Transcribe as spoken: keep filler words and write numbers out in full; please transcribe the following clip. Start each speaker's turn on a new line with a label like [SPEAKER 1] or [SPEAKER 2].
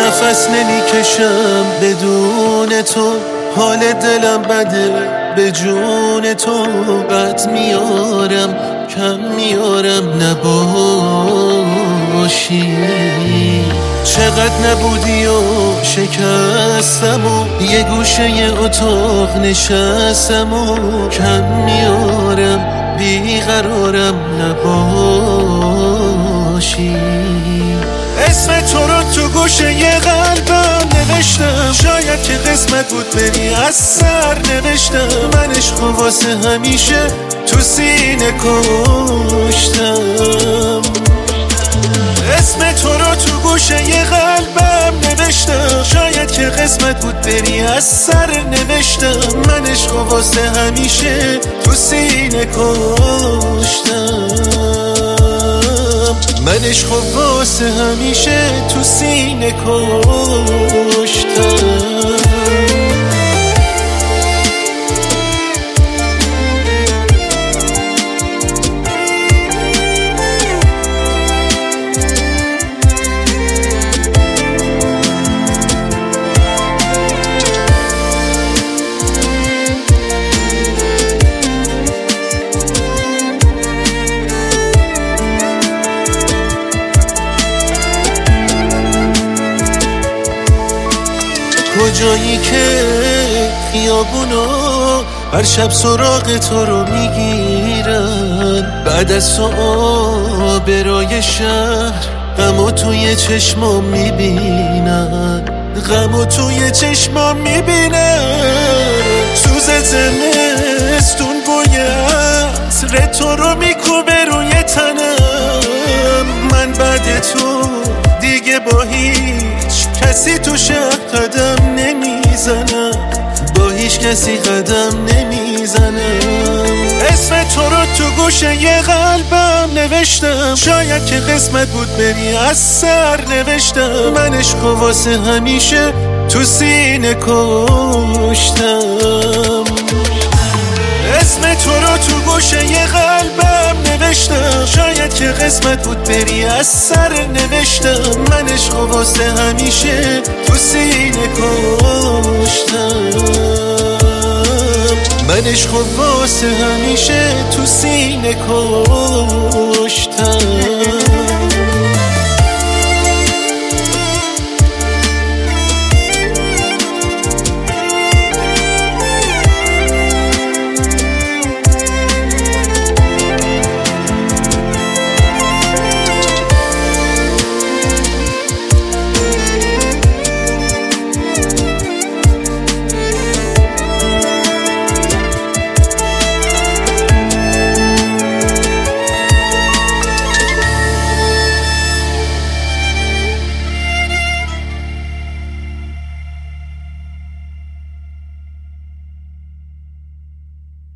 [SPEAKER 1] نفس نمیکشم بدون تو، حال دلم بده به جون تو. بد میارم کم میارم نباشی. چقدر نبودی و شکستم و یه گوشه ی اتاق نشستم و کم میارم بیقرارم نباشی. اسم تو رو تو گوشه ی قلبم نوشتم، شاید که قسمت بود بری از سر نوشتم. من عشق واسه همیشه تو سینه کشتم. اسم تو رو تو گوشه ی قلبم نوشتم، شاید که قسمت بود بری از سر نوشتم. من عشق واسه همیشه تو سینه کشتم. من عشق واسه همیشه تو سینه کشتم. کجایی که خیابونو هر شب سراغ تو رو میگیرن، بعد از تو آبرای شهر غمو توی چشمام میبینن، غمو توی چشمام میبینن. سوز زمستون بوی عطر تو رو میکوبه روی تنم. من بعد تو دیگه با هیچ کسی تو شهر قدم نمیزنم، با هیچ کسی قدم نمیزنم. اسم تو رو تو گوشه ی قلبم نوشتم، شاید که قسمت بود بری از سر نوشتم. من عشق واسه همیشه تو سینه کشتم. اسم تو رو تو گوشه ی قلبم نوشتم، شاید که قسمت بود بری از سر نوشتم. من عشق واسه همیشه تو سینه کشتم. من عشق واسه همیشه تو سینه کشتم.